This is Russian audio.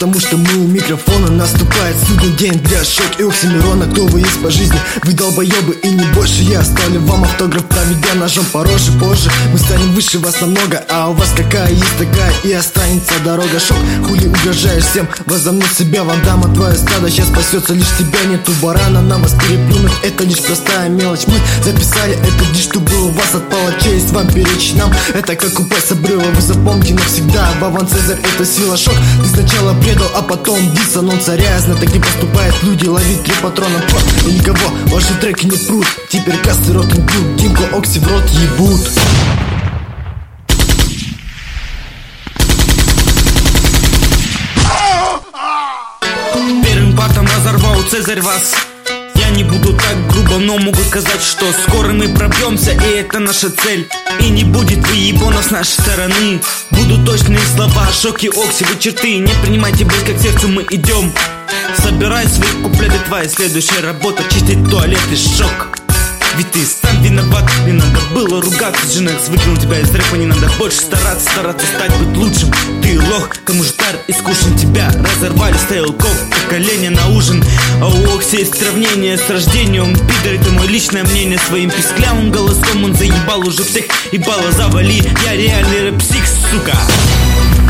потому что мы у микрофона. Наступает судный день для Шок и Оксимирона. Кто вы есть по жизни? Вы долбоебы и не больше. Я оставлю вам автограф, проведя ножом по роже. Позже мы станем выше вас намного, а у вас какая есть такая и останется дорога. Шок, хули угрожаешь всем, возомнил себя Ван Дамма. Твое стадо сейчас спасется, лишь тебя нету барана. Нам вас переплюнуть, это лишь простая мелочь. Мы записали это лишь, чтобы у вас отпала честь. Вам перечь нам, это как упасть с обрыва. Вы запомните навсегда, Вован Цезарь это сила. Шок, ты сначала предал, а потом диссонон царя. Так не поступают люди, ловить 3 патрона. И никого, ваши треки не прут. Теперь касты рот инклюд, Димку Окси в рот ебут. Первым партом разорвал Цезарь вас. Я не буду так грубо, но могу сказать, что скоро мы пробьемся, и это наша цель. И не будет выебонов с нашей стороны. Будут точные слова, Шок и Окси, вы черты. Не принимайте близко к сердцу, мы идем. Собирай свои куплеты, твоя следующая работа чистить туалет и Шок. Ведь ты сам виноват, не надо было ругаться. Джинекс выкинул тебя из рэпа, не надо больше стараться стать, быть лучшим. Ты лох, кому же тар искушен. Тебя разорвали стрелков, поколение на ужин. А у Окси есть сравнение с рождением. Пидор, это мое личное мнение. Своим писклявым голосом он заебал уже всех. Ебало завали, я реальный рэп-псих, сука.